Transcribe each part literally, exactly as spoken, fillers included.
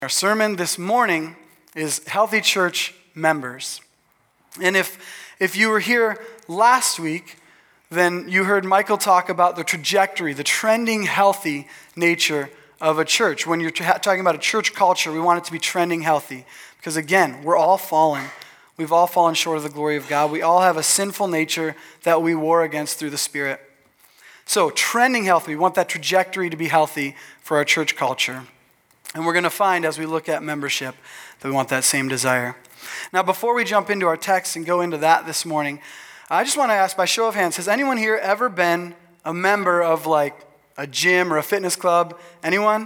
Our sermon this morning is Healthy Church Members. And if if you were here last week, then you heard Michael talk about the trajectory, the trending healthy nature of a church. When you're tra- talking about a church culture, we want it to be trending healthy. Because again, we're all fallen. We've all fallen short of the glory of God. We all have a sinful nature that we war against through the Spirit. So trending healthy, we want that trajectory to be healthy for our church culture. And we're going to find as we look at membership that we want that same desire. Now, before we jump into our text and go into that this morning, I just want to ask by show of hands, has anyone here ever been a member of like a gym or a fitness club? Anyone?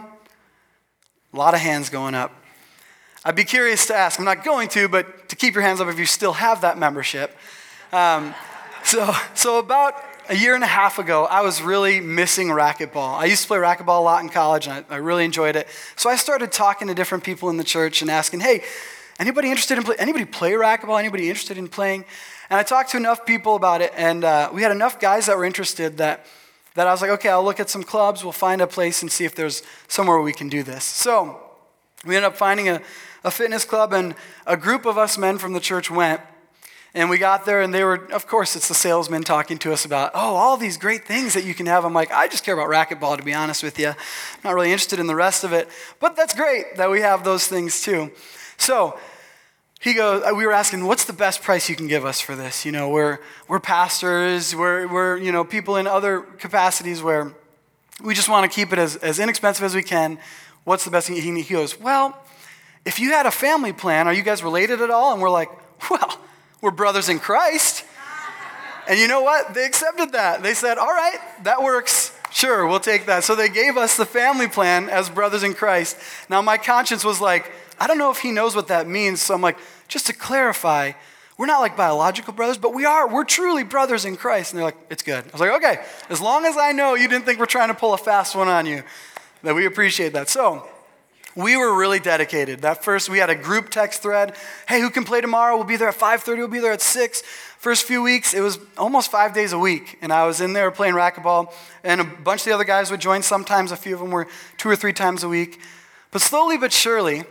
A lot of hands going up. I'd be curious to ask. I'm not going to, but to keep your hands up if you still have that membership. Um, so, so about a year and a half ago, I was really missing racquetball. I used to play racquetball a lot in college, and I, I really enjoyed it. So I started talking to different people in the church and asking, hey, anybody interested in play? Anybody play racquetball? Anybody interested in playing? And I talked to enough people about it, and uh, we had enough guys that were interested that, that I was like, okay, I'll look at some clubs. We'll find a place and see if there's somewhere we can do this. So we ended up finding a, a fitness club, and a group of us men from the church went. And we got there, and they were, of course, it's the salesman talking to us about, oh, all these great things that you can have. I'm like, I just care about racquetball, to be honest with you. I'm not really interested in the rest of it. But that's great that we have those things too. So he goes, we were asking, what's the best price you can give us for this? You know, we're we're pastors, we're we're you know people in other capacities where we just want to keep it as, as inexpensive as we can. What's the best thing? He goes, well, if you had a family plan, are you guys related at all? And we're like, well, we're brothers in Christ. And you know what? They accepted that. They said, all right, that works. Sure, we'll take that. So they gave us the family plan as brothers in Christ. Now my conscience was like, I don't know if he knows what that means. So I'm like, just to clarify, we're not like biological brothers, but we are. We're truly brothers in Christ. And they're like, it's good. I was like, okay, as long as I know you didn't think we're trying to pull a fast one on you, that we appreciate that. So we were really dedicated. That first, we had a group text thread. Hey, who can play tomorrow? We'll be there at five thirty. We'll be there at six. First few weeks, it was almost five days a week. And I was in there playing racquetball. And a bunch of the other guys would join. Sometimes a few of them were two or three times a week. But slowly but surely,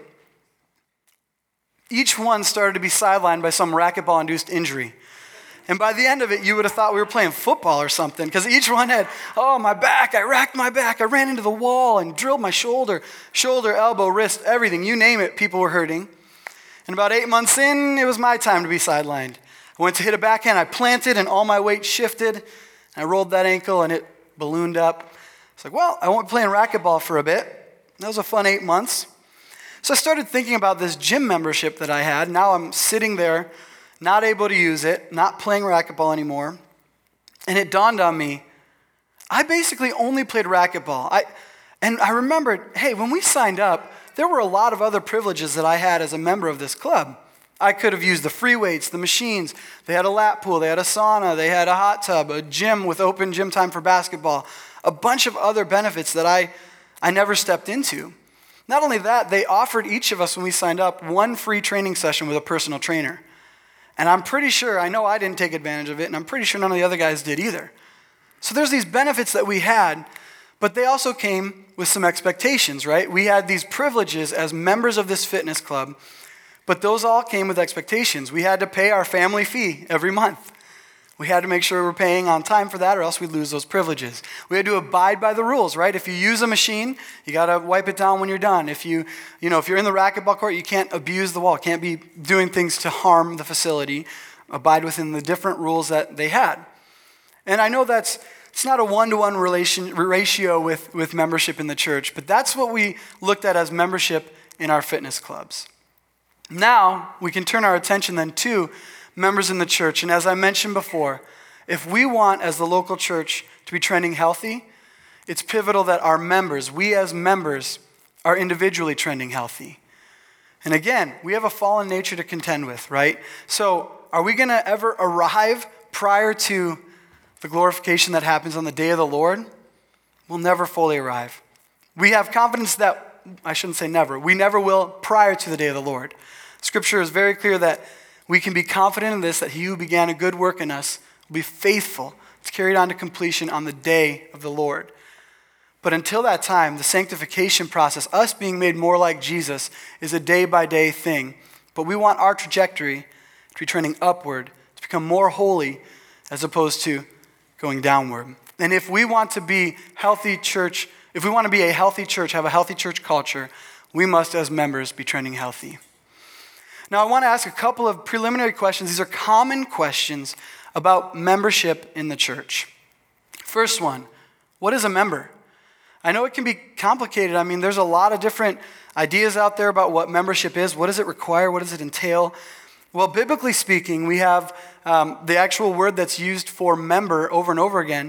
each one started to be sidelined by some racquetball-induced injury. And by the end of it, you would have thought we were playing football or something, because each one had, oh, my back, I racked my back, I ran into the wall and drilled my shoulder, shoulder, elbow, wrist, everything, you name it, people were hurting. And about eight months in, it was my time to be sidelined. I went to hit a backhand, I planted, and all my weight shifted, and I rolled that ankle, and it ballooned up. It's like, well, I won't be playing racquetball for a bit. That was a fun eight months. So I started thinking about this gym membership that I had. Now I'm sitting there, not able to use it, not playing racquetball anymore. And it dawned on me, I basically only played racquetball. I, and I remembered, hey, when we signed up, there were a lot of other privileges that I had as a member of this club. I could have used the free weights, the machines. They had a lap pool, they had a sauna, they had a hot tub, a gym with open gym time for basketball, a bunch of other benefits that I, I never stepped into. Not only that, they offered each of us when we signed up one free training session with a personal trainer. And I'm pretty sure, I know I didn't take advantage of it, and I'm pretty sure none of the other guys did either. So there's these benefits that we had, but they also came with some expectations, right? We had these privileges as members of this fitness club, but those all came with expectations. We had to pay our family fee every month. We had to make sure we were paying on time for that, or else we'd lose those privileges. We had to abide by the rules, right? If you use a machine, you got to wipe it down when you're done. If you, you know, if you're in the racquetball court, you can't abuse the wall. Can't be doing things to harm the facility. Abide within the different rules that they had. And I know that's it's not a one-to-one relation ratio with, with membership in the church, but that's what we looked at as membership in our fitness clubs. Now we can turn our attention then to members in the church. And as I mentioned before, if we want, as the local church, to be trending healthy, it's pivotal that our members, we as members, are individually trending healthy. And again, we have a fallen nature to contend with, right? So are we going to ever arrive prior to the glorification that happens on the day of the Lord? We'll never fully arrive. We have confidence that, I shouldn't say never, we never will prior to the day of the Lord. Scripture is very clear that we can be confident in this, that he who began a good work in us will be faithful to carry it on to completion on the day of the Lord. But until that time, the sanctification process, us being made more like Jesus, is a day-by-day thing. But we want our trajectory to be trending upward, to become more holy, as opposed to going downward. And if we want to be healthy church, if we want to be a healthy church, have a healthy church culture, we must, as members, be trending healthy. Now, I want to ask a couple of preliminary questions. These are common questions about membership in the church. First one, what is a member? I know it can be complicated. I mean, there's a lot of different ideas out there about what membership is. What does it require? What does it entail? Well, biblically speaking, we have um, the actual word that's used for member over and over again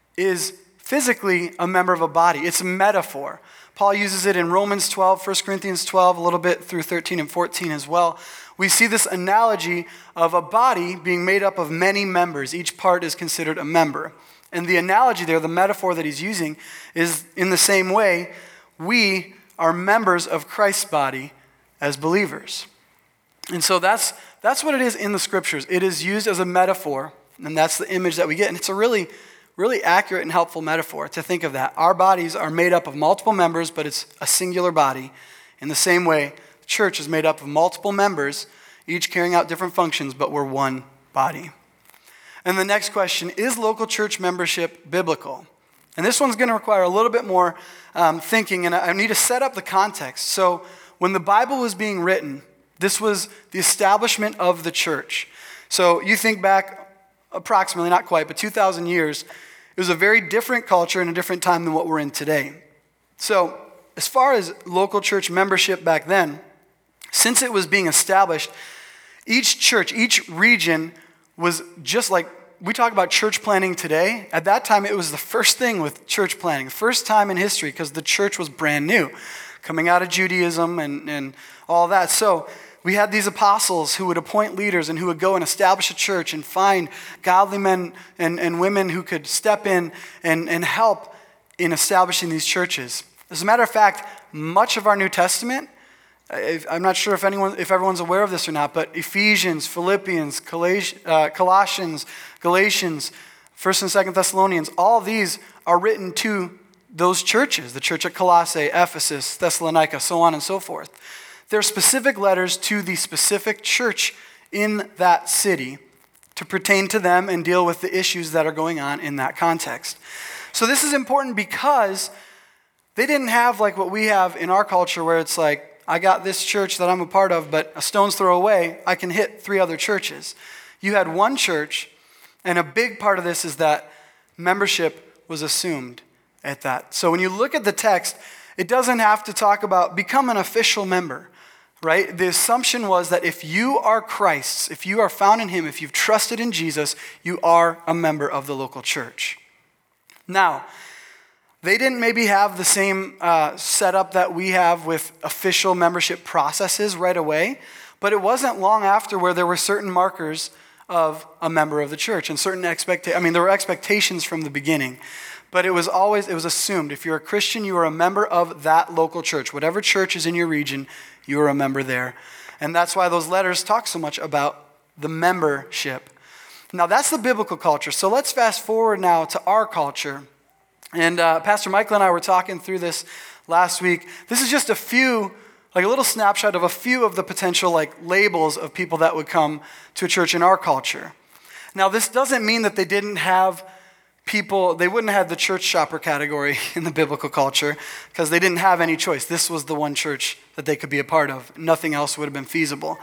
is physically a member of a body. It's a metaphor. Paul uses it in Romans twelve, First Corinthians twelve, a little bit through thirteen and fourteen as well. We see this analogy of a body being made up of many members. Each part is considered a member. And the analogy there, the metaphor that he's using, is in the same way, we are members of Christ's body as believers. And so that's that's what it is in the scriptures. It is used as a metaphor, and that's the image that we get. And it's a really, really accurate and helpful metaphor to think of that. Our bodies are made up of multiple members, but it's a singular body. In the same way, the church is made up of multiple members, each carrying out different functions, but we're one body. And the next question, is local church membership biblical? And this one's going to require a little bit more um, thinking, and I need to set up the context. So when the Bible was being written, this was the establishment of the church. So you think back approximately, not quite, but two thousand years, it was a very different culture and a different time than what we're in today. So as far as local church membership back then, since it was being established, each church, each region was just like, we talk about church planning today. At that time, it was the first thing with church planning, the first time in history, because the church was brand new, coming out of Judaism and, and all that. So we had these apostles who would appoint leaders and who would go and establish a church and find godly men and, and women who could step in and, and help in establishing these churches. As a matter of fact, much of our New Testament, I'm not sure if anyone, if everyone's aware of this or not, but Ephesians, Philippians, Colossians, Galatians, First and Second Thessalonians, all of these are written to those churches, the church at Colossae, Ephesus, Thessalonica, so on and so forth. They're specific letters to the specific church in that city to pertain to them and deal with the issues that are going on in that context. So this is important because they didn't have like what we have in our culture where it's like, I got this church that I'm a part of, but a stone's throw away, I can hit three other churches. You had one church, and a big part of this is that membership was assumed at that. So when you look at the text, it doesn't have to talk about become an official member, right? The assumption was that if you are Christ's, if you are found in him, if you've trusted in Jesus, you are a member of the local church. Now, they didn't maybe have the same uh, setup that we have with official membership processes right away, but it wasn't long after where there were certain markers of a member of the church and certain expectations. I mean, there were expectations from the beginning, but it was always, it was assumed if you're a Christian, you are a member of that local church. Whatever church is in your region, you are a member there. And that's why those letters talk so much about the membership. Now, that's the biblical culture. So let's fast forward now to our culture. And uh, Pastor Michael and I were talking through this last week. This is just a few, like a little snapshot of a few of the potential like labels of people that would come to a church in our culture. Now, this doesn't mean that they didn't have people, they wouldn't have the church shopper category in the biblical culture because they didn't have any choice. This was the one church that they could be a part of. Nothing else would have been feasible.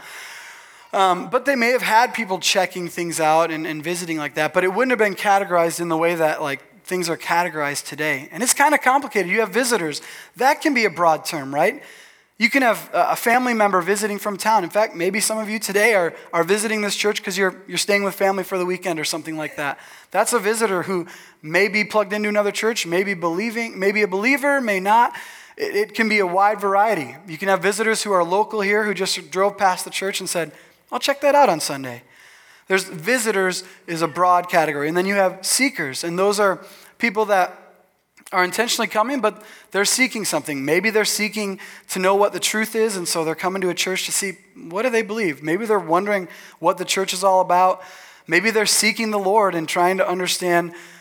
Um, but they may have had people checking things out and, and visiting like that, but it wouldn't have been categorized in the way that like things are categorized today. And it's kind of complicated. You have visitors. That can be a broad term, right? You can have a family member visiting from town. In fact, maybe some of you today are, are visiting this church because you're, you're staying with family for the weekend or something like that. That's a visitor who may be plugged into another church, may be believing, maybe a believer, may not. It, it can be a wide variety. You can have visitors who are local here who just drove past the church and said, I'll check that out on Sunday. There's visitors is a broad category. And then you have seekers, and those are people that are intentionally coming, but they're seeking something. Maybe they're seeking to know what the truth is, and so they're coming to a church to see what do they believe. Maybe they're wondering what the church is all about. Maybe they're seeking the Lord and trying to understand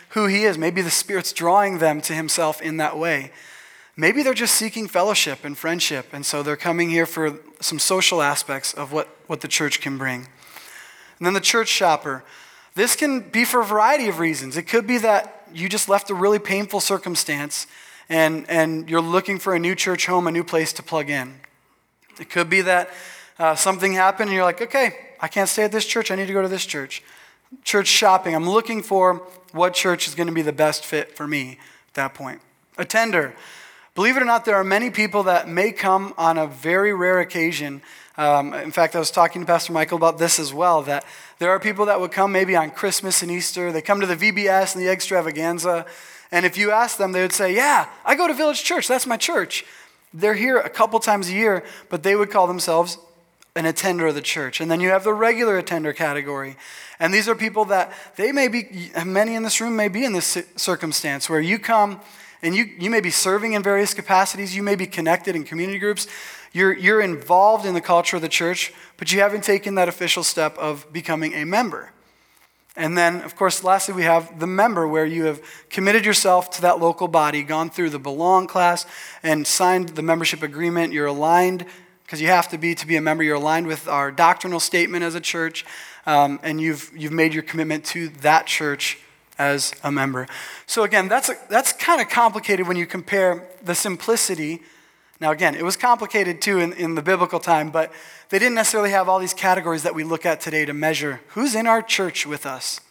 who he is. Maybe the Spirit's drawing them to himself in that way. Maybe they're just seeking fellowship and friendship, and so they're coming here for some social aspects of what, what the church can bring. And then the church shopper. This can be for a variety of reasons. It could be that you just left a really painful circumstance and, and you're looking for a new church home, a new place to plug in. It could be that uh, something happened and you're like, okay, I can't stay at this church. I need to go to this church. Church shopping. I'm looking for what church is going to be the best fit for me at that point. Attender. Believe it or not, there are many people that may come on a very rare occasion. Um, in fact, I was talking to Pastor Michael about this as well, that there are people that would come maybe on Christmas and Easter. They come to the V B S and the extravaganza. And if you ask them, they would say, yeah, I go to Village Church. That's my church. They're here a couple times a year, but they would call themselves an attender of the church. And then you have the regular attender category. And these are people that they may be, many in this room may be in this circumstance where you come and you, you may be serving in various capacities. You may be connected in community groups. You're, you're involved in the culture of the church, but you haven't taken that official step of becoming a member. And then, of course, lastly, we have the member, where you have committed yourself to that local body, gone through the Belong class, and signed the membership agreement. You're aligned, because you have to be to be a member. You're aligned with our doctrinal statement as a church, um, and you've you've made your commitment to that church as a member. So again, that's a, that's kind of complicated when you compare the simplicity. Now again, it was complicated too in, in the biblical time, but they didn't necessarily have all these categories that we look at today to measure who's in our church with us.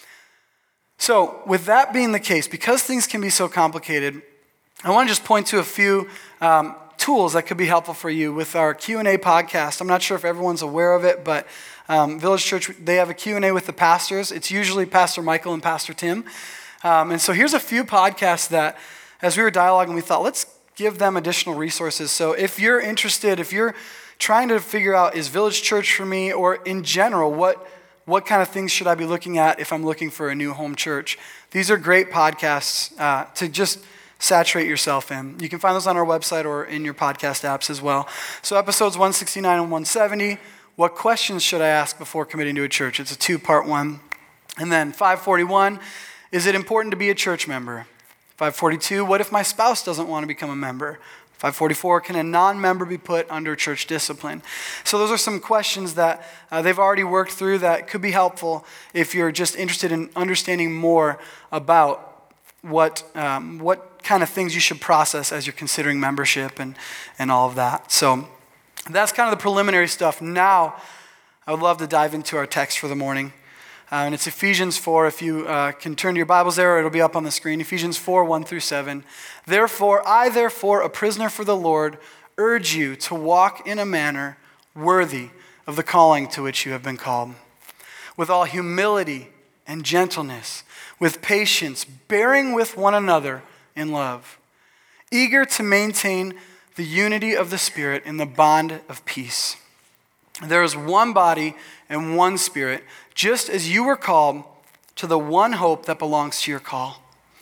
So with that being the case, because things can be so complicated, I want to just point to a few um, tools that could be helpful for you with our Q and A podcast. I'm not sure if everyone's aware of it, but um, Village Church, they have a Q and A with the pastors. It's usually Pastor Michael and Pastor Tim. Um, and so here's a few podcasts that, as we were dialoguing, we thought, let's give them additional resources. So if you're interested, if you're trying to figure out, is Village Church for me, or in general, what what kind of things should I be looking at if I'm looking for a new home church? These are great podcasts uh, to just saturate yourself in. You can find those on our website or in your podcast apps as well. So episodes one sixty-nine and one seventy, what questions should I ask before committing to a church? It's a two-part one. And then five forty-one, is it important to be a church member? five forty-two, what if my spouse doesn't want to become a member? five forty-four, can a non-member be put under church discipline? So those are some questions that uh, they've already worked through that could be helpful if you're just interested in understanding more about what um, what kind of things you should process as you're considering membership and, and all of that. So that's kind of the preliminary stuff. Now, I would love to dive into our text for the morning. Uh, and it's Ephesians four. If you uh, can turn to your Bibles there, or it'll be up on the screen. Ephesians four, one through seven. Therefore, I, therefore, a prisoner for the Lord, urge you to walk in a manner worthy of the calling to which you have been called, with all humility and gentleness, with patience, bearing with one another in love, eager to maintain the unity of the Spirit in the bond of peace. There is one body and one Spirit, just as you were called to the one hope that belongs to your call.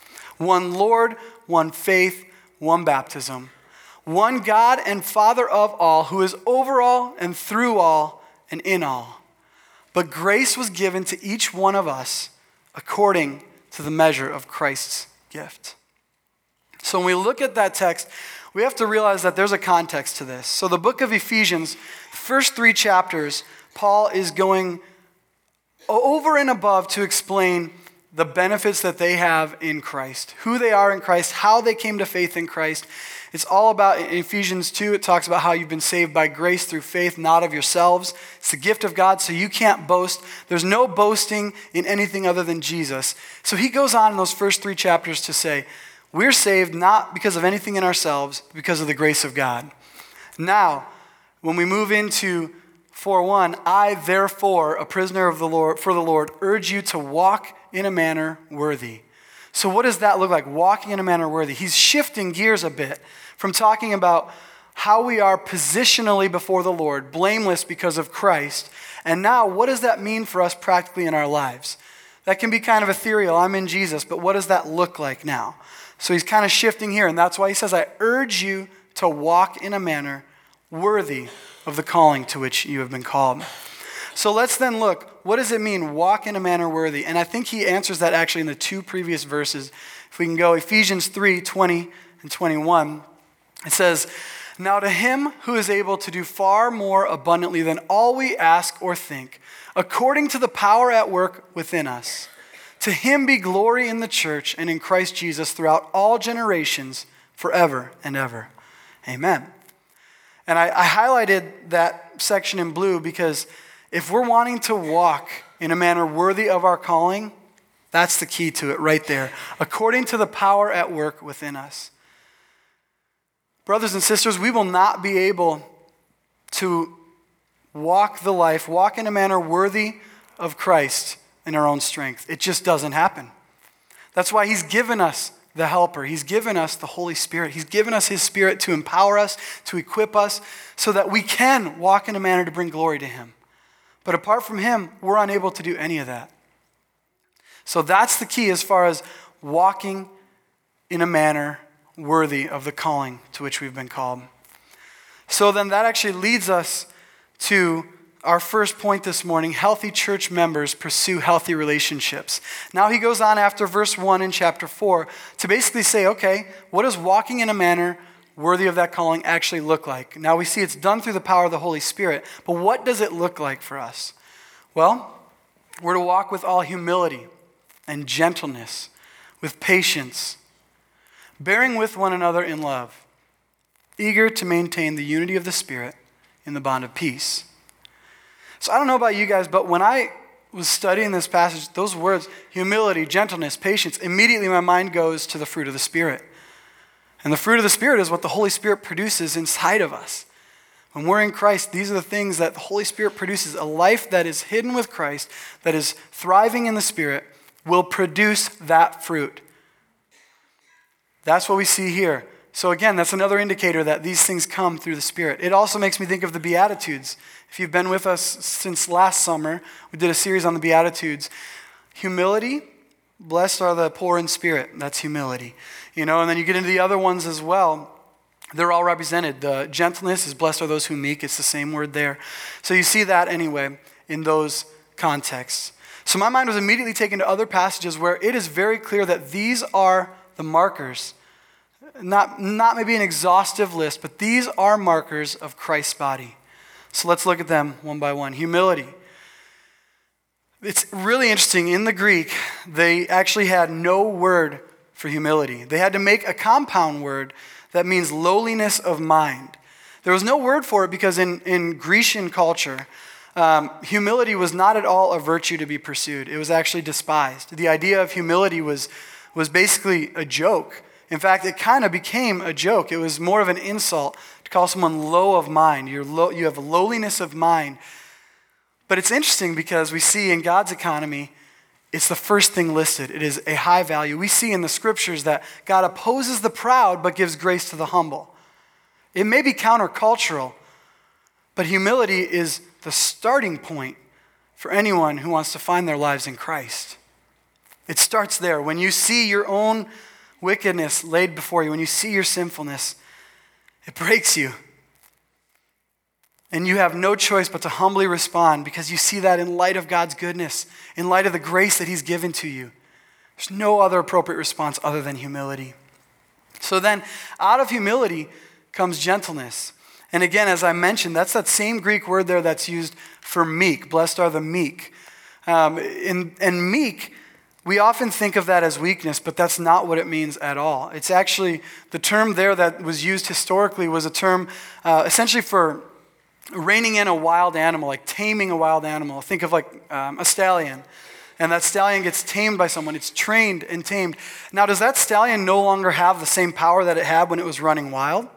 One Lord, one faith, one baptism. One God and Father of all, who is over all and through all and in all. But grace was given to each one of us according to the measure of Christ's gift. So when we look at that text, we have to realize that there's a context to this. So the book of Ephesians, first three chapters, Paul is going over and above to explain the benefits that they have in Christ, who they are in Christ, how they came to faith in Christ. It's all about, in Ephesians two, it talks about how you've been saved by grace through faith, not of yourselves. It's the gift of God, so you can't boast. There's no boasting in anything other than Jesus. So he goes on in those first three chapters to say, we're saved not because of anything in ourselves, but because of the grace of God. Now, when we move into four one, I, therefore, a prisoner of the Lord for the Lord, urge you to walk in a manner worthy. So what does that look like, walking in a manner worthy? He's shifting gears a bit from talking about how we are positionally before the Lord, blameless because of Christ. And now, what does that mean for us practically in our lives? That can be kind of ethereal. I'm in Jesus, but what does that look like now? So he's kind of shifting here, and that's why he says, I urge you to walk in a manner worthy of the calling to which you have been called. So let's then look, what does it mean, walk in a manner worthy? And I think he answers that actually in the two previous verses. If we can go Ephesians three, twenty and twenty-one, it says, "Now to him who is able to do far more abundantly than all we ask or think, according to the power at work within us, to him be glory in the church and in Christ Jesus throughout all generations, forever and ever. Amen." And I, I highlighted that section in blue because if we're wanting to walk in a manner worthy of our calling, that's the key to it right there. According to the power at work within us. Brothers and sisters, we will not be able to walk the life, walk in a manner worthy of Christ in our own strength. It just doesn't happen. That's why he's given us the helper. He's given us the Holy Spirit. He's given us his Spirit to empower us, to equip us, so that we can walk in a manner to bring glory to him. But apart from him, we're unable to do any of that. So that's the key as far as walking in a manner worthy of the calling to which we've been called. So then that actually leads us to our first point this morning: healthy church members pursue healthy relationships. Now he goes on after verse one in chapter four to basically say, okay, what does walking in a manner worthy of that calling actually look like? Now we see it's done through the power of the Holy Spirit, but what does it look like for us? Well, we're to walk with all humility and gentleness, with patience, bearing with one another in love, eager to maintain the unity of the Spirit in the bond of peace. So I don't know about you guys, but when I was studying this passage, those words, humility, gentleness, patience, immediately my mind goes to the fruit of the Spirit. And the fruit of the Spirit is what the Holy Spirit produces inside of us. When we're in Christ, these are the things that the Holy Spirit produces. A life that is hidden with Christ, that is thriving in the Spirit, will produce that fruit. That's what we see here. So again, that's another indicator that these things come through the Spirit. It also makes me think of the Beatitudes. If you've been with us since last summer, we did a series on the Beatitudes. Humility, blessed are the poor in spirit. That's humility. You know, and then you get into the other ones as well. They're all represented. The gentleness is blessed are those who meek. It's the same word there. So you see that anyway in those contexts. So my mind was immediately taken to other passages where it is very clear that these are the markers. Not, not maybe an exhaustive list, but these are markers of Christ's body. So let's look at them one by one. Humility. It's really interesting. In the Greek, they actually had no word for humility. They had to make a compound word that means lowliness of mind. There was no word for it because in, in Grecian culture, um, humility was not at all a virtue to be pursued. It was actually despised. The idea of humility was, was basically a joke. In fact, it kind of became a joke. It was more of an insult to call someone low of mind. You're low, you have a lowliness of mind. But it's interesting because we see in God's economy, it's the first thing listed. It is a high value. We see in the scriptures that God opposes the proud but gives grace to the humble. It may be countercultural, but humility is the starting point for anyone who wants to find their lives in Christ. It starts there. When you see your own wickedness laid before you, when you see your sinfulness, it breaks you. And you have no choice but to humbly respond because you see that in light of God's goodness, in light of the grace that he's given to you. There's no other appropriate response other than humility. So then, out of humility comes gentleness. And again, as I mentioned, that's that same Greek word there that's used for meek. Blessed are the meek. Um, and, and meek, we often think of that as weakness, but that's not what it means at all. It's actually, the term there that was used historically was a term uh, essentially for reining in a wild animal, like taming a wild animal. Think of like um, a stallion. And that stallion gets tamed by someone. It's trained and tamed. Now, does that stallion no longer have the same power that it had when it was running wild?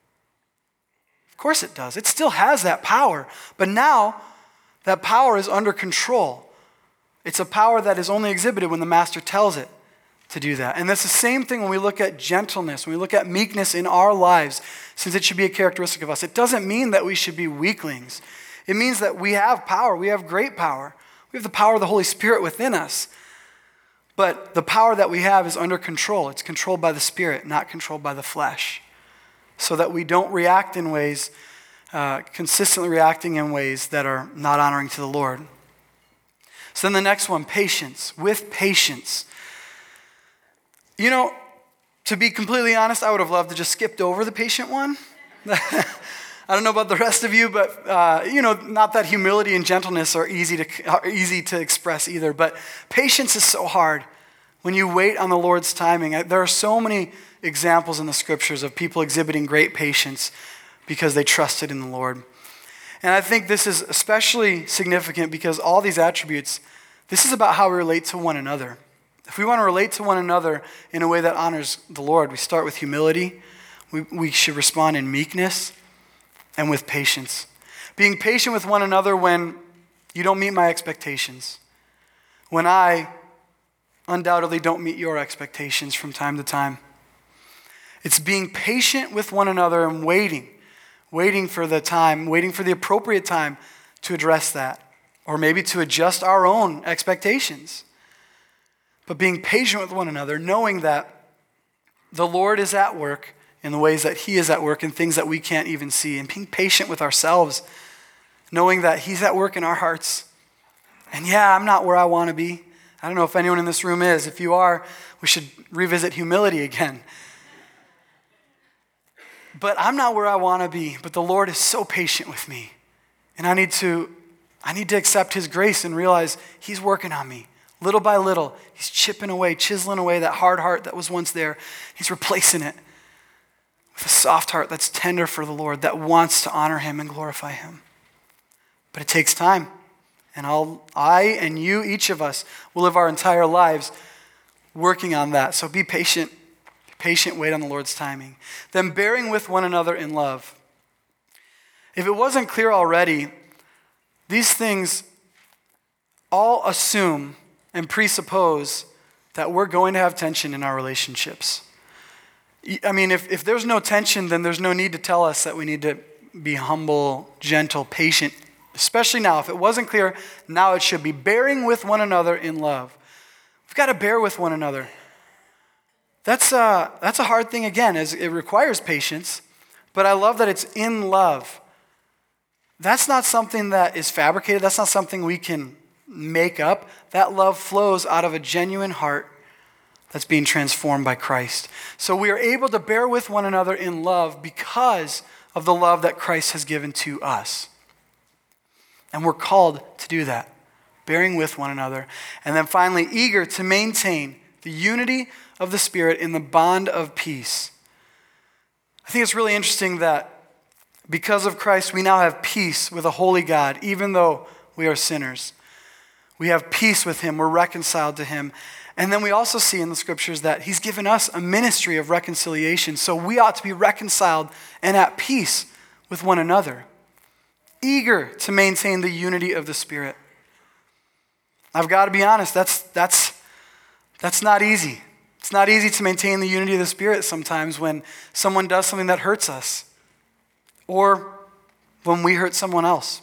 Of course it does. It still has that power. But now, that power is under control. It's a power that is only exhibited when the master tells it to do that. And that's the same thing when we look at gentleness, when we look at meekness in our lives, since it should be a characteristic of us. It doesn't mean that we should be weaklings. It means that we have power. We have great power. We have the power of the Holy Spirit within us. But the power that we have is under control. It's controlled by the Spirit, not controlled by the flesh. So that we don't react in ways uh, consistently reacting in ways that are not honoring to the Lord. So then the next one, patience. With patience. You know, to be completely honest, I would have loved to just skipped over the patient one. I don't know about the rest of you, but uh, you know, not that humility and gentleness are easy to are easy to express either. But patience is so hard when you wait on the Lord's timing. There are so many examples in the scriptures of people exhibiting great patience because they trusted in the Lord. And I think this is especially significant because all these attributes, this is about how we relate to one another. If we want to relate to one another in a way that honors the Lord, we start with humility. We, we should respond in meekness and with patience. Being patient with one another when you don't meet my expectations. When I undoubtedly don't meet your expectations from time to time. It's being patient with one another and waiting. Waiting for the time, waiting for the appropriate time to address that. Or maybe to adjust our own expectations. But being patient with one another, knowing that the Lord is at work in the ways that he is at work in things that we can't even see. And being patient with ourselves, knowing that he's at work in our hearts. And yeah, I'm not where I want to be. I don't know if anyone in this room is. If you are, we should revisit humility again. But I'm not where I want to be. But the Lord is so patient with me. And I need to, I need to accept his grace and realize he's working on me. Little by little, he's chipping away, chiseling away that hard heart that was once there. He's replacing it with a soft heart that's tender for the Lord, that wants to honor him and glorify him. But it takes time. And I'll, I and you, each of us, will live our entire lives working on that. So be patient. Be patient, wait on the Lord's timing. Then bearing with one another in love. If it wasn't clear already, these things all assume and presuppose that we're going to have tension in our relationships. I mean, if, if there's no tension, then there's no need to tell us that we need to be humble, gentle, patient, especially now. If it wasn't clear, now it should be. Bearing with one another in love. We've got to bear with one another. That's a, that's a hard thing, again, as it requires patience, but I love that it's in love. That's not something that is fabricated. That's not something we can make up. That love flows out of a genuine heart that's being transformed by Christ. So we are able to bear with one another in love because of the love that Christ has given to us. And we're called to do that, bearing with one another. And then finally, eager to maintain the unity of the Spirit in the bond of peace. I think it's really interesting that because of Christ, we now have peace with a holy God, even though we are sinners. We have peace with him. We're reconciled to him. And then we also see in the scriptures that he's given us a ministry of reconciliation. So we ought to be reconciled and at peace with one another. Eager to maintain the unity of the Spirit. I've got to be honest, that's, that's, that's not easy. It's not easy to maintain the unity of the Spirit sometimes when someone does something that hurts us. Or when we hurt someone else.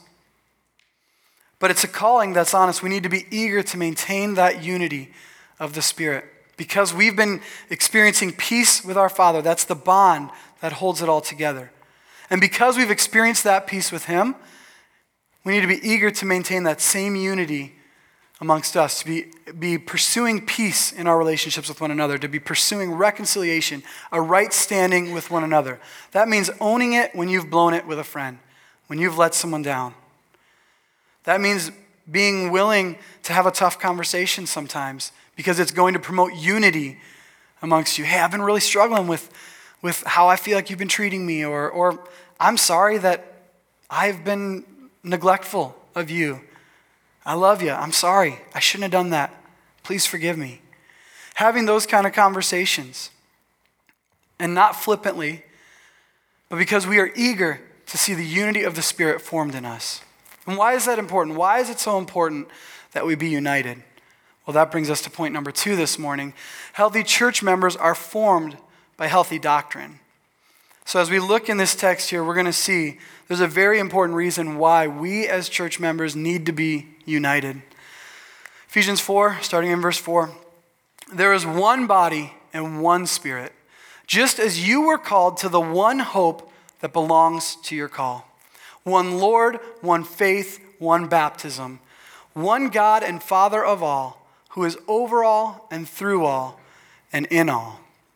But it's a calling that's honest. We need to be eager to maintain that unity of the Spirit. Because we've been experiencing peace with our Father. That's the bond that holds it all together. And because we've experienced that peace with him, we need to be eager to maintain that same unity amongst us, to be, be pursuing peace in our relationships with one another, to be pursuing reconciliation, a right standing with one another. That means owning it when you've blown it with a friend, when you've let someone down. That means being willing to have a tough conversation sometimes because it's going to promote unity amongst you. Hey, I've been really struggling with, with how I feel like you've been treating me, or, or I'm sorry that I've been neglectful of you. I love you. I'm sorry. I shouldn't have done that. Please forgive me. Having those kind of conversations, and not flippantly, but because we are eager to see the unity of the Spirit formed in us. And why is that important? Why is it so important that we be united? Well, that brings us to point number two this morning. Healthy church members are formed by healthy doctrine. So as we look in this text here, we're going to see there's a very important reason why we as church members need to be united. Ephesians four, starting in verse four. There is one body and one Spirit, just as you were called to the one hope that belongs to your call. One Lord, one faith, one baptism. One God and Father of all, who is over all and through all and in all.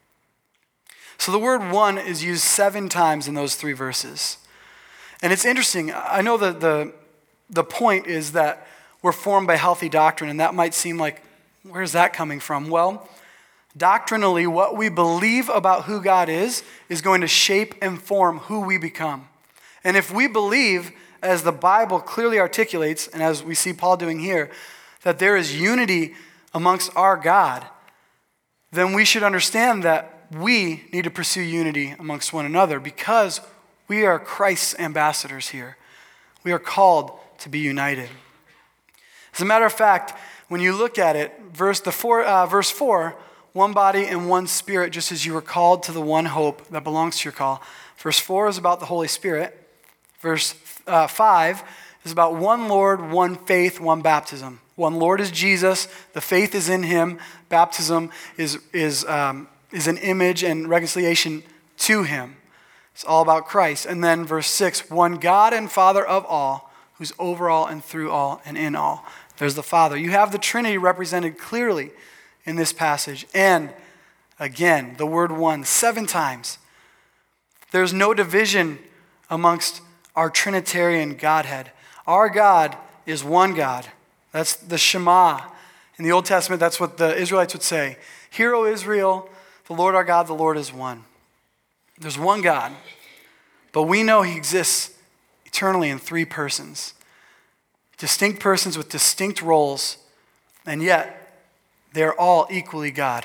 So the word one is used seven times in those three verses. And it's interesting. I know that the, the point is that we're formed by healthy doctrine, and that might seem like, where's that coming from? Well, doctrinally, what we believe about who God is is going to shape and form who we become. And if we believe, as the Bible clearly articulates, and as we see Paul doing here, that there is unity amongst our God, then we should understand that we need to pursue unity amongst one another because we are Christ's ambassadors here. We are called to be united. As a matter of fact, when you look at it, verse the four, uh, verse four, one body and one spirit, just as you were called to the one hope that belongs to your call. Verse four is about the Holy Spirit. Verse uh, five is about one Lord, one faith, one baptism. One Lord is Jesus. The faith is in him. Baptism is, is, um, is an image and reconciliation to him. It's all about Christ. And then verse six, one God and Father of all, who's over all and through all and in all. There's the Father. You have the Trinity represented clearly in this passage. And again, the word one, seven times. There's no division amongst our Trinitarian Godhead. Our God is one God. That's the Shema. In the Old Testament, that's what the Israelites would say. Hear, O Israel, the Lord our God, the Lord is one. There's one God, but we know he exists eternally in three persons. Distinct persons with distinct roles, and yet they're all equally God.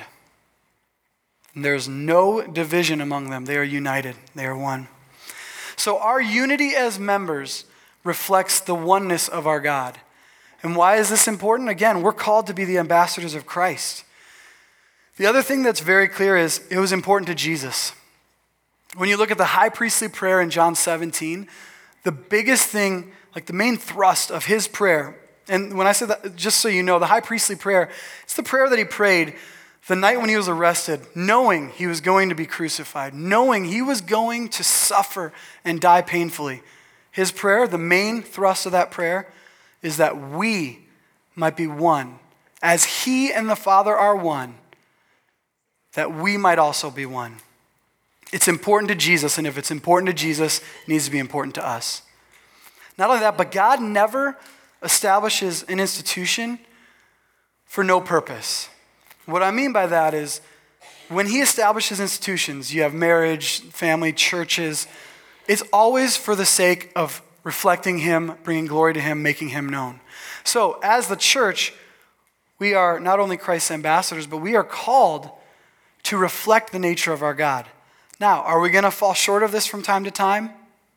And there's no division among them. They are united. They are one. So our unity as members reflects the oneness of our God. And why is this important? Again, we're called to be the ambassadors of Christ. The other thing that's very clear is it was important to Jesus. When you look at the high priestly prayer in John seventeen, the biggest thing, like the main thrust of his prayer, and when I say that, just so you know, the high priestly prayer, it's the prayer that he prayed the night when he was arrested, knowing he was going to be crucified, knowing he was going to suffer and die painfully. His prayer, the main thrust of that prayer, is that we might be one. As he and the Father are one, that we might also be one. It's important to Jesus, and if it's important to Jesus, it needs to be important to us. Not only that, but God never establishes an institution for no purpose. What I mean by that is when he establishes institutions, you have marriage, family, churches, it's always for the sake of reflecting him, bringing glory to him, making him known. So as the church, we are not only Christ's ambassadors, but we are called to reflect the nature of our God. Now, are we going to fall short of this from time to time?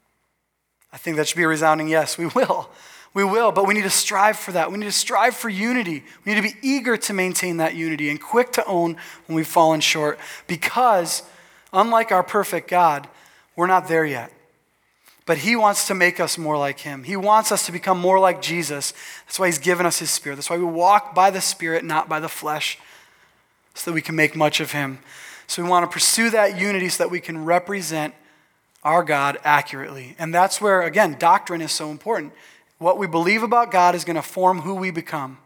I think that should be a resounding yes. We will. We will, but we need to strive for that. We need to strive for unity. We need to be eager to maintain that unity and quick to own when we've fallen short because, unlike our perfect God, we're not there yet. But he wants to make us more like him. He wants us to become more like Jesus. That's why he's given us his Spirit. That's why we walk by the Spirit, not by the flesh, so that we can make much of him. So we want to pursue that unity so that we can represent our God accurately. And that's where, again, doctrine is so important. What we believe about God is going to form who we become.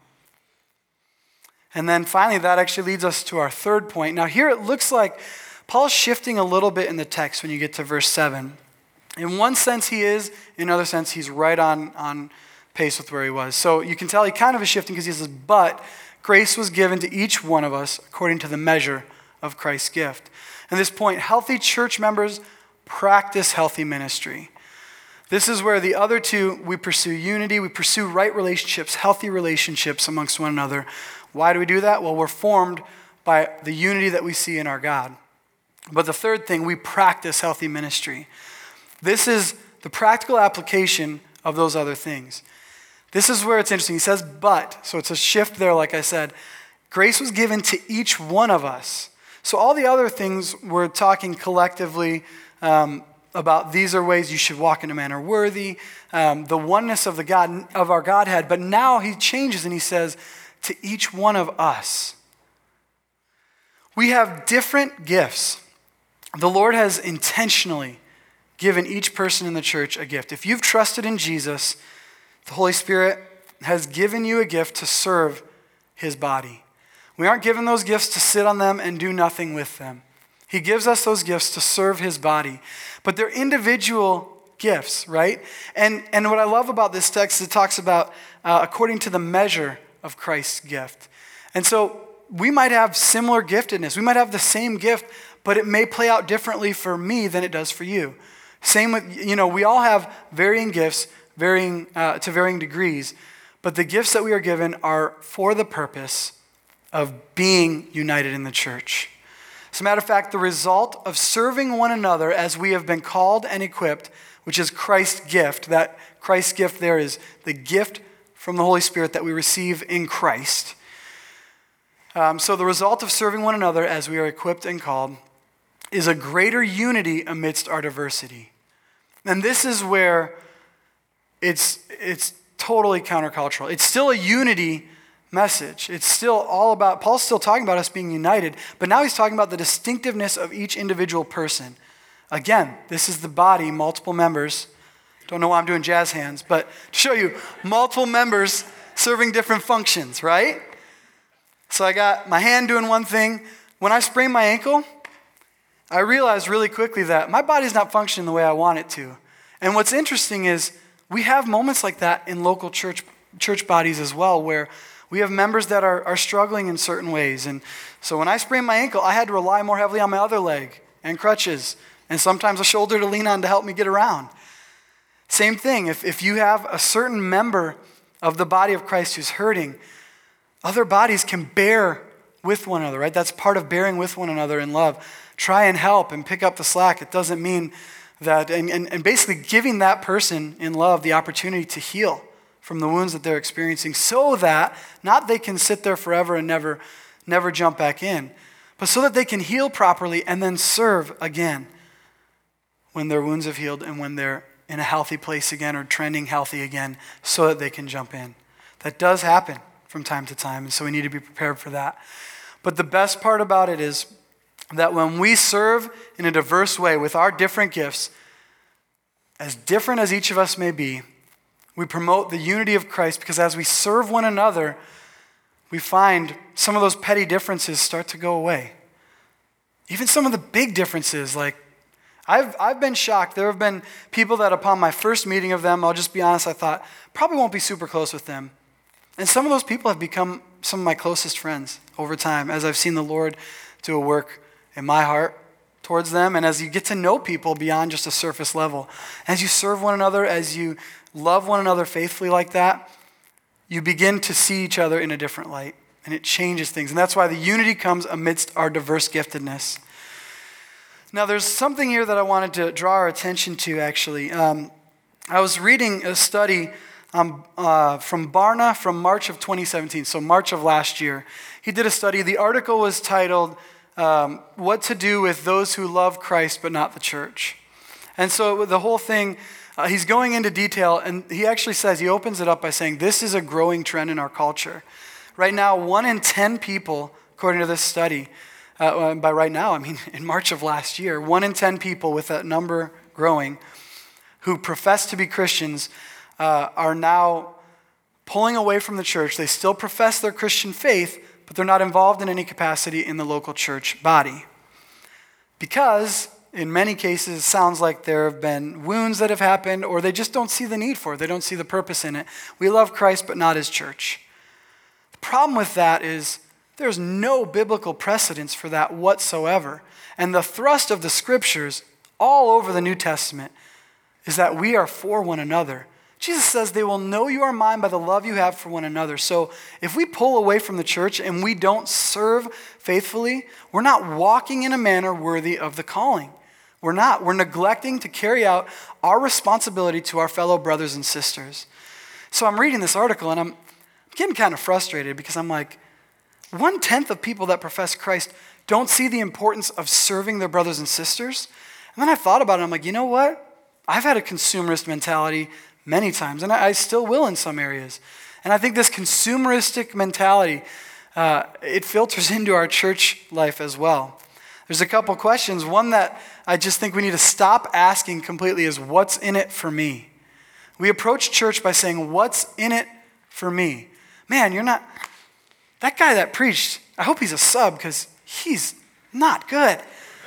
And then finally, that actually leads us to our third point. Now here it looks like Paul's shifting a little bit in the text when you get to verse seven. In one sense he is, in another sense he's right on, on pace with where he was. So you can tell he kind of is shifting because he says, but grace was given to each one of us according to the measure of Christ's gift. At this point, healthy church members practice healthy ministry. This is where the other two, we pursue unity, we pursue right relationships, healthy relationships amongst one another. Why do we do that? Well, we're formed by the unity that we see in our God. But the third thing, we practice healthy ministry. This is the practical application of those other things. This is where it's interesting. He says, but, so it's a shift there, like I said. Grace was given to each one of us. So all the other things we're talking collectively um, about these are ways you should walk in a manner worthy, um, the oneness of the God of our Godhead. But now he changes and he says, to each one of us. We have different gifts. The Lord has intentionally given each person in the church a gift. If you've trusted in Jesus, the Holy Spirit has given you a gift to serve his body. We aren't given those gifts to sit on them and do nothing with them. He gives us those gifts to serve his body. But they're individual gifts, right? And, and what I love about this text, it talks about uh, according to the measure of Christ's gift. And so we might have similar giftedness. We might have the same gift, but it may play out differently for me than it does for you. Same with, you know, we all have varying gifts, varying uh, to varying degrees, but the gifts that we are given are for the purpose of being united in the church. As a matter of fact, the result of serving one another as we have been called and equipped, which is Christ's gift, that Christ's gift there is the gift from the Holy Spirit that we receive in Christ. Um, so the result of serving one another as we are equipped and called is a greater unity amidst our diversity. And this is where it's it's totally countercultural. It's still a unity message. It's still all about, Paul's still talking about us being united, but now he's talking about the distinctiveness of each individual person. Again, this is the body, multiple members. Don't know why I'm doing jazz hands, but to show you, multiple members serving different functions, right? So I got my hand doing one thing. When I sprained my ankle, I realized really quickly that my body's not functioning the way I want it to. And what's interesting is we have moments like that in local church church bodies as well, where we have members that are, are struggling in certain ways. And so when I sprained my ankle, I had to rely more heavily on my other leg and crutches, and sometimes a shoulder to lean on to help me get around. Same thing, if, if you have a certain member of the body of Christ who's hurting, other bodies can bear with one another, right? That's part of bearing with one another in love. Try and help and pick up the slack. It doesn't mean that, and, and, and basically giving that person in love the opportunity to heal from the wounds that they're experiencing, so that not they can sit there forever and never, never jump back in, but so that they can heal properly and then serve again when their wounds have healed and when they're in a healthy place again or trending healthy again, so that they can jump in. That does happen from time to time, and so we need to be prepared for that. But the best part about it is that when we serve in a diverse way with our different gifts, as different as each of us may be, we promote the unity of Christ, because as we serve one another, we find some of those petty differences start to go away. Even some of the big differences, like I've I've been shocked. There have been people that upon my first meeting of them, I'll just be honest, I thought, probably won't be super close with them. And some of those people have become some of my closest friends over time, as I've seen the Lord do a work in my heart towards them, and as you get to know people beyond just a surface level. As you serve one another, as you love one another faithfully like that, you begin to see each other in a different light, and it changes things. And that's why the unity comes amidst our diverse giftedness. Now, there's something here that I wanted to draw our attention to, actually. Um, I was reading a study um, uh, from Barna from March of twenty seventeen, so March of last year. He did a study. The article was titled, um, What to Do with Those Who Love Christ But Not the Church. And so the whole thing, uh, he's going into detail, and he actually says, he opens it up by saying, this is a growing trend in our culture. Right now, one in ten people, according to this study, Uh, by right now, I mean in March of last year, one in ten people, with that number growing, who profess to be Christians uh, are now pulling away from the church. They still profess their Christian faith, but they're not involved in any capacity in the local church body. Because in many cases, it sounds like there have been wounds that have happened, or they just don't see the need for it. They don't see the purpose in it. We love Christ, but not his church. The problem with that is there's no biblical precedence for that whatsoever. And the thrust of the scriptures all over the New Testament is that we are for one another. Jesus says they will know you are mine by the love you have for one another. So if we pull away from the church and we don't serve faithfully, we're not walking in a manner worthy of the calling. We're not. We're neglecting to carry out our responsibility to our fellow brothers and sisters. So I'm reading this article and I'm getting kind of frustrated, because I'm like, one-tenth of people that profess Christ don't see the importance of serving their brothers and sisters. And then I thought about it. I'm like, you know what? I've had a consumerist mentality many times, and I still will in some areas. And I think this consumeristic mentality, uh, it filters into our church life as well. There's a couple questions. One that I just think we need to stop asking completely is what's in it for me? We approach church by saying, what's in it for me? Man, you're not, that guy that preached, I hope he's a sub because he's not good.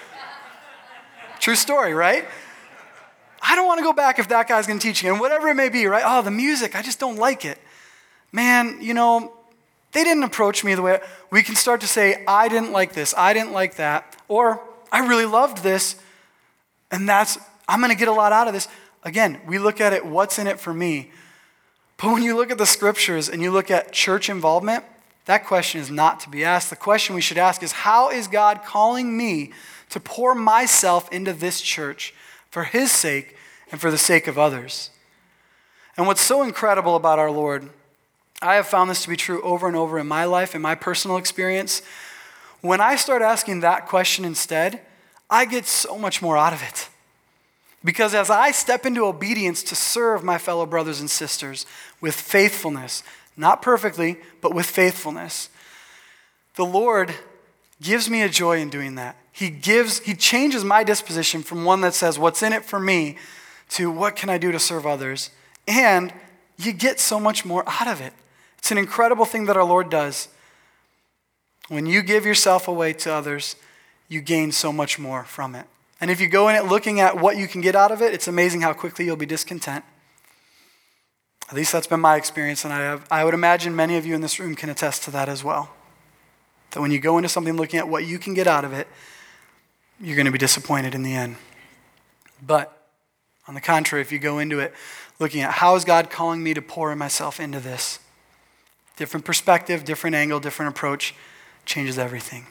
True story, right? I don't want to go back if that guy's going to teach again, whatever it may be, right? Oh, the music, I just don't like it. Man, you know, they didn't approach me the way, we can start to say, I didn't like this, I didn't like that, or I really loved this, and that's, I'm going to get a lot out of this. Again, we look at it, what's in it for me? But when you look at the scriptures and you look at church involvement, that question is not to be asked. The question we should ask is, how is God calling me to pour myself into this church for his sake and for the sake of others? And what's so incredible about our Lord, I have found this to be true over and over in my life, in my personal experience. When I start asking that question instead, I get so much more out of it. Because as I step into obedience to serve my fellow brothers and sisters with faithfulness, not perfectly, but with faithfulness, the Lord gives me a joy in doing that. He gives, he changes my disposition from one that says, what's in it for me, to what can I do to serve others? And you get so much more out of it. It's an incredible thing that our Lord does. When you give yourself away to others, you gain so much more from it. And if you go in it looking at what you can get out of it, it's amazing how quickly you'll be discontent. At least that's been my experience, and I have, I would imagine many of you in this room can attest to that as well. That when you go into something looking at what you can get out of it, you're going to be disappointed in the end. But on the contrary, if you go into it looking at how is God calling me to pour myself into this, different perspective, different angle, different approach changes everything.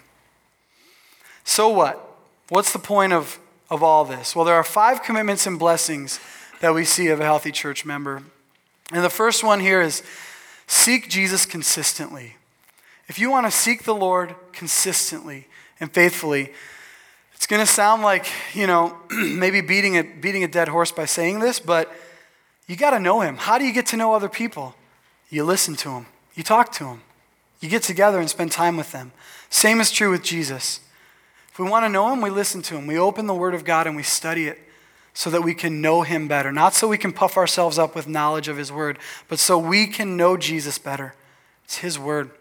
So what? What's the point of, of all this? Well, there are five commitments and blessings that we see of a healthy church member. And the first one here is seek Jesus consistently. If you want to seek the Lord consistently and faithfully, it's going to sound like, you know, maybe beating a, beating a dead horse by saying this, but you got to know him. How do you get to know other people? You listen to him. You talk to him. You get together and spend time with them. Same is true with Jesus. If we want to know him, we listen to him. We open the Word of God and we study it so that we can know him better. Not so we can puff ourselves up with knowledge of his Word, but so we can know Jesus better. It's his Word.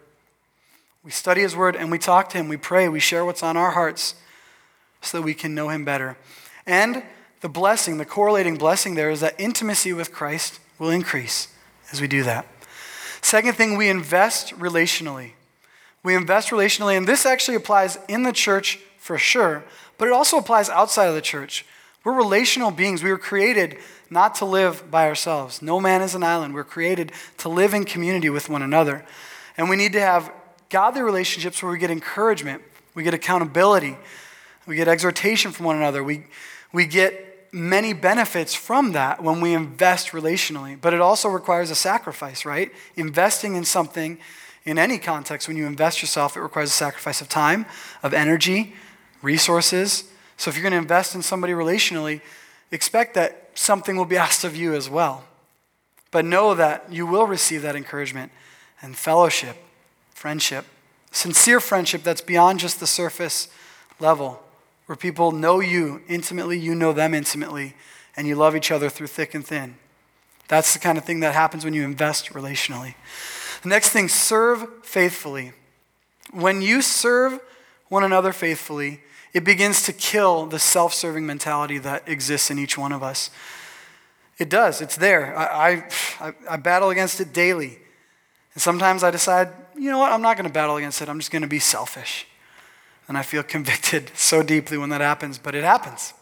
We study his Word and we talk to him. We pray. We share what's on our hearts so that we can know him better. And the blessing, the correlating blessing there is that intimacy with Christ will increase as we do that. Second thing, we invest relationally. We invest relationally, and this actually applies in the church for sure, but it also applies outside of the church. We're relational beings. We were created not to live by ourselves. No man is an island. We're created to live in community with one another. And we need to have godly relationships where we get encouragement, we get accountability, we get exhortation from one another. We, we get many benefits from that when we invest relationally, but it also requires a sacrifice, right? Investing in something in any context, when you invest yourself, it requires a sacrifice of time, of energy, resources. So if you're going to invest in somebody relationally, expect that something will be asked of you as well. But know that you will receive that encouragement and fellowship, friendship, sincere friendship that's beyond just the surface level, where people know you intimately, you know them intimately, and you love each other through thick and thin. That's the kind of thing that happens when you invest relationally. The next thing, serve faithfully. When you serve one another faithfully, it begins to kill the self-serving mentality that exists in each one of us. It does. It's there. I, I, I battle against it daily. And sometimes I decide, you know what, I'm not going to battle against it. I'm just going to be selfish. And I feel convicted so deeply when that happens, but it happens.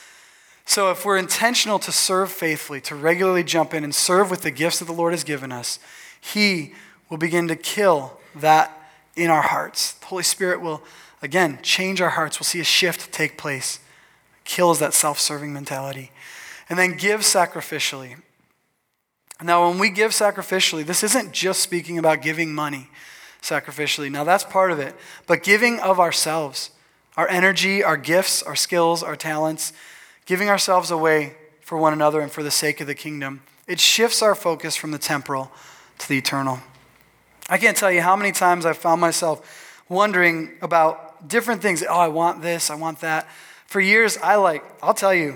So if we're intentional to serve faithfully, to regularly jump in and serve with the gifts that the Lord has given us, he will begin to kill that in our hearts. The Holy Spirit will, again, change our hearts. We'll see a shift take place. It kills that self-serving mentality. And then give sacrificially. Now, when we give sacrificially, this isn't just speaking about giving money sacrificially. Now, that's part of it. But giving of ourselves, our energy, our gifts, our skills, our talents, giving ourselves away for one another and for the sake of the kingdom, it shifts our focus from the temporal to the eternal. I can't tell you how many times I've found myself wondering about different things. Oh, I want this, I want that. For years, I like, I'll tell you,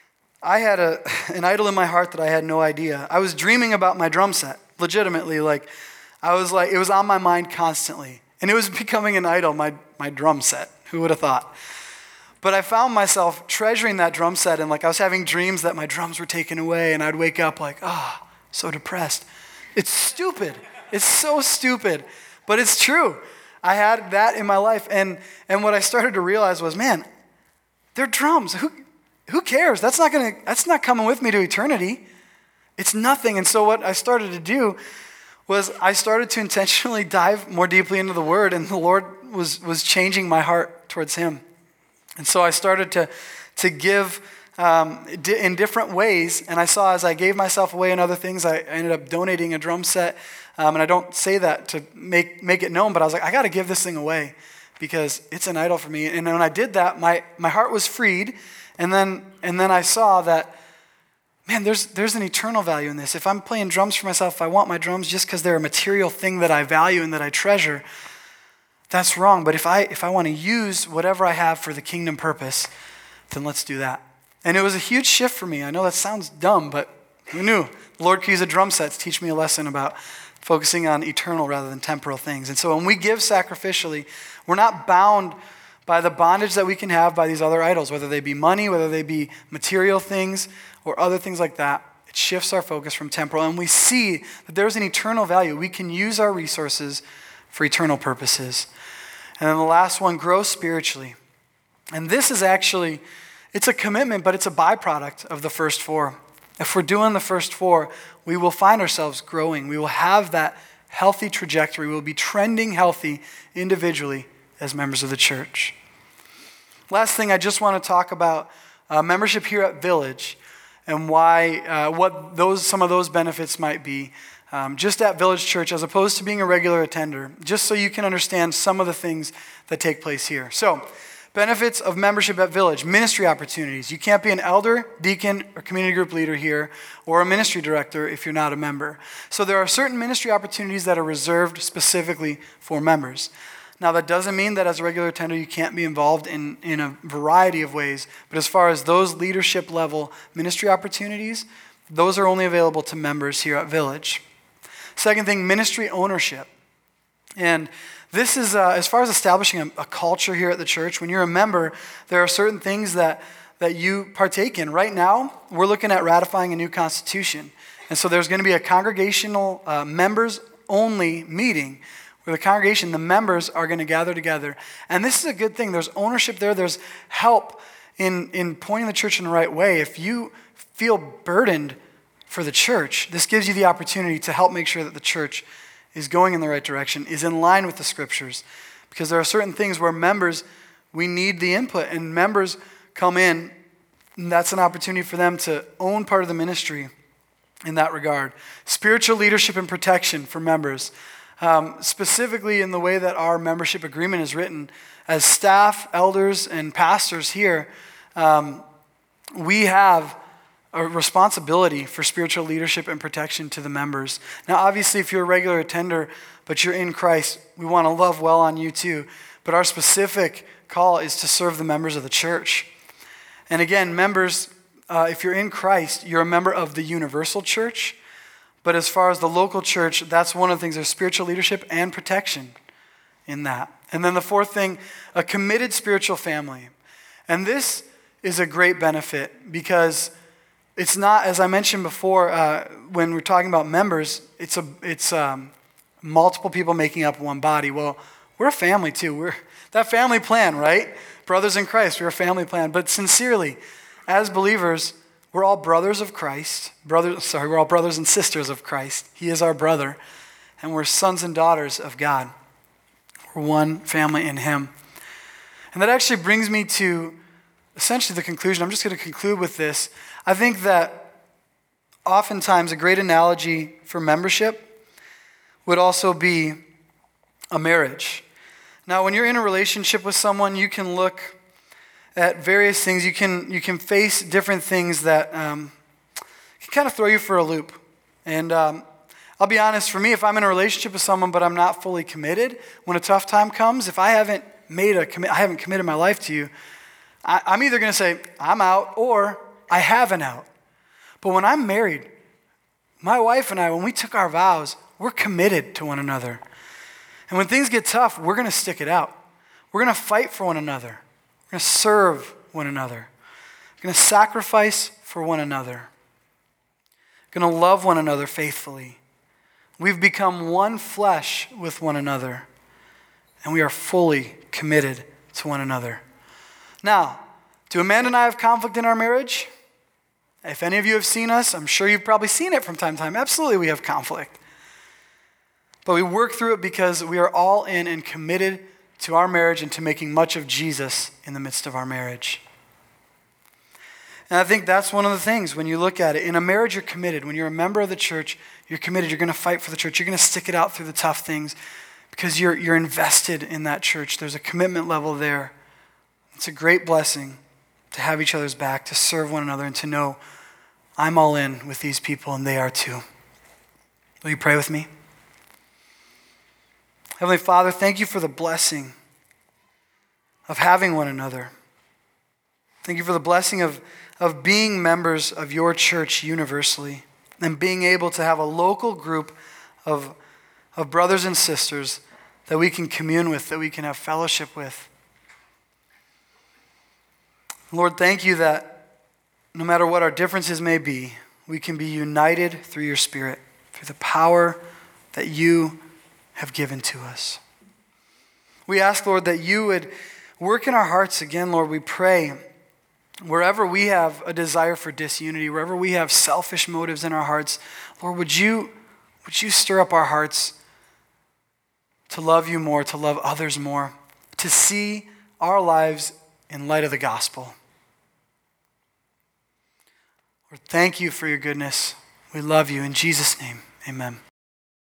I had a, an idol in my heart that I had no idea. I was dreaming about my drum set, legitimately. Like, I was like, it was on my mind constantly. And it was becoming an idol, my, my drum set. Who would have thought? But I found myself treasuring that drum set, and like I was having dreams that my drums were taken away, and I'd wake up like, ah, oh, so depressed. It's stupid. It's so stupid. But it's true. I had that in my life. And, and what I started to realize was, man, they're drums. Who who cares? That's not gonna that's not coming with me to eternity. It's nothing. And so what I started to do was I started to intentionally dive more deeply into the Word, and the Lord was was changing my heart towards Him. And so I started to to give um, in different ways, and I saw as I gave myself away in other things, I ended up donating a drum set. Um, and I don't say that to make make it known, but I was like, I got to give this thing away because it's an idol for me. And when I did that, my my heart was freed, and then and then I saw that, man, there's there's an eternal value in this. If I'm playing drums for myself, if I want my drums just because they're a material thing that I value and that I treasure, that's wrong. But if I if I want to use whatever I have for the kingdom purpose, then let's do that. And it was a huge shift for me. I know that sounds dumb, but who knew? The Lord could use a drum set to teach me a lesson about focusing on eternal rather than temporal things. And so when we give sacrificially, we're not bound by the bondage that we can have by these other idols, whether they be money, whether they be material things, or other things like that. It shifts our focus from temporal, and we see that there's an eternal value. We can use our resources for eternal purposes. And then the last one, grow spiritually. And this is actually, it's a commitment, but it's a byproduct of the first four. If we're doing the first four, we will find ourselves growing. We will have that healthy trajectory. We will be trending healthy individually as members of the church. Last thing, I just want to talk about uh, membership here at Village and why, uh, what those some of those benefits might be um, just at Village Church as opposed to being a regular attender, just so you can understand some of the things that take place here. So, benefits of membership at Village, ministry opportunities. You can't be an elder, deacon, or community group leader here, or a ministry director if you're not a member. So there are certain ministry opportunities that are reserved specifically for members. Now that doesn't mean that as a regular attender you can't be involved in, in a variety of ways, but as far as those leadership level ministry opportunities, those are only available to members here at Village. Second thing, ministry ownership. And this is, uh, as far as establishing a, a culture here at the church, when you're a member, there are certain things that, that you partake in. Right now, we're looking at ratifying a new constitution. And so there's going to be a congregational uh, members-only meeting where the congregation, the members, are going to gather together. And this is a good thing. There's ownership there. There's help in, in pointing the church in the right way. If you feel burdened for the church, this gives you the opportunity to help make sure that the church is going in the right direction, is in line with the scriptures. Because there are certain things where members, we need the input, and members come in, and that's an opportunity for them to own part of the ministry in that regard. Spiritual leadership and protection for members, um, specifically in the way that our membership agreement is written. As staff, elders, and pastors here, um, we have a responsibility for spiritual leadership and protection to the members. Now, obviously, if you're a regular attender, but you're in Christ, we want to love well on you too. But our specific call is to serve the members of the church. And again, members, uh, if you're in Christ, you're a member of the universal church. But as far as the local church, that's one of the things. There's spiritual leadership and protection in that. And then the fourth thing, a committed spiritual family. And this is a great benefit because it's not, as I mentioned before, uh, when we're talking about members, it's a it's um, multiple people making up one body. Well, we're a family too. We're that family plan, right? Brothers in Christ, we're a family plan. But sincerely, as believers, we're all brothers of Christ. Brothers, sorry, we're all brothers and sisters of Christ. He is our brother, and we're sons and daughters of God. We're one family in Him. And that actually brings me to essentially the conclusion. I'm just going to conclude with this. I think that oftentimes a great analogy for membership would also be a marriage. Now, when you're in a relationship with someone, you can look at various things. You can you can face different things that um, can kind of throw you for a loop. And um, I'll be honest, for me, if I'm in a relationship with someone but I'm not fully committed, when a tough time comes, if I haven't made a commit, I haven't committed my life to you, I, I'm either going to say, I'm out, or I have an out. But when I'm married, my wife and I, when we took our vows, we're committed to one another. And when things get tough, we're going to stick it out. We're going to fight for one another. We're going to serve one another. We're going to sacrifice for one another. We're going to love one another faithfully. We've become one flesh with one another, and we are fully committed to one another. Now, do Amanda and I have conflict in our marriage? If any of you have seen us, I'm sure you've probably seen it from time to time. Absolutely, we have conflict. But we work through it because we are all in and committed to our marriage and to making much of Jesus in the midst of our marriage. And I think that's one of the things when you look at it. In a marriage, you're committed. When you're a member of the church, you're committed. You're going to fight for the church. You're going to stick it out through the tough things because you're, you're invested in that church. There's a commitment level there. It's a great blessing to have each other's back, to serve one another, and to know I'm all in with these people and they are too. Will you pray with me? Heavenly Father, thank you for the blessing of having one another. Thank you for the blessing of, of being members of your church universally and being able to have a local group of, of brothers and sisters that we can commune with, that we can have fellowship with. Lord, thank you that no matter what our differences may be, we can be united through your Spirit, through the power that you have given to us. We ask, Lord, that you would work in our hearts again, Lord. We pray wherever we have a desire for disunity, wherever we have selfish motives in our hearts, Lord, would you, would you stir up our hearts to love you more, to love others more, to see our lives in light of the gospel. Lord, thank you for your goodness. We love you. In Jesus' name, amen.